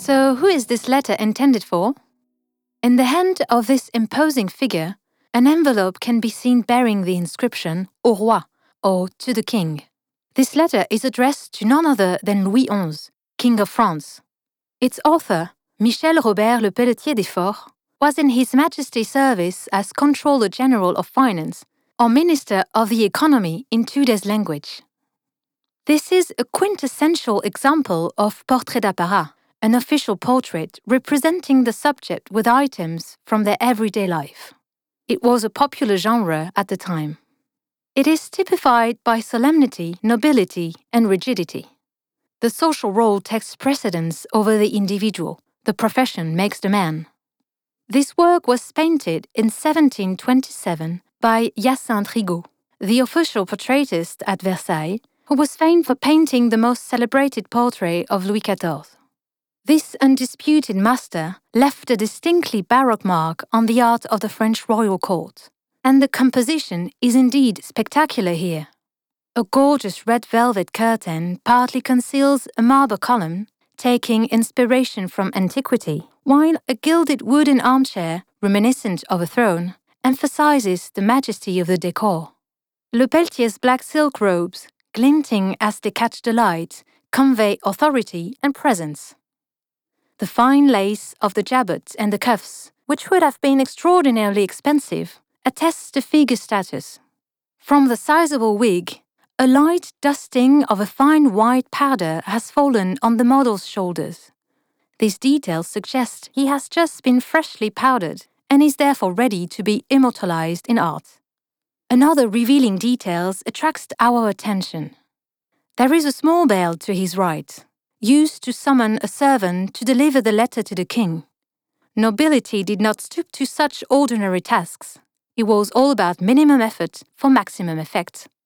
So who is this letter intended for? In the hand of this imposing figure, an envelope can be seen bearing the inscription Au roi, or to the king. This letter is addressed to none other than Louis XI, King of France. Its author, Michel Robert Le Pelletier des Forts, was in His Majesty's service as Controller General of Finance, or Minister of the Economy in Tudor's language. This is a quintessential example of portrait d'apparat, an official portrait representing the subject with items from their everyday life. It was a popular genre at the time. It is typified by solemnity, nobility, and rigidity. The social role takes precedence over the individual. The profession makes the man. This work was painted in 1727 by Hyacinthe Rigaud, the official portraitist at Versailles, who was famed for painting the most celebrated portrait of Louis XIV. This undisputed master left a distinctly Baroque mark on the art of the French royal court, and the composition is indeed spectacular here. A gorgeous red velvet curtain partly conceals a marble column, taking inspiration from antiquity, while a gilded wooden armchair, reminiscent of a throne, emphasizes the majesty of the decor. Le Pelletier's black silk robes, glinting as they catch the light, convey authority and presence. The fine lace of the jabot and the cuffs, which would have been extraordinarily expensive, attests to figure's status. From the sizable wig, a light dusting of a fine white powder has fallen on the model's shoulders. These details suggest he has just been freshly powdered and is therefore ready to be immortalized in art. Another revealing detail attracts our attention. There is a small bell to his right, used to summon a servant to deliver the letter to the king. Nobility did not stoop to such ordinary tasks. It was all about minimum effort for maximum effect.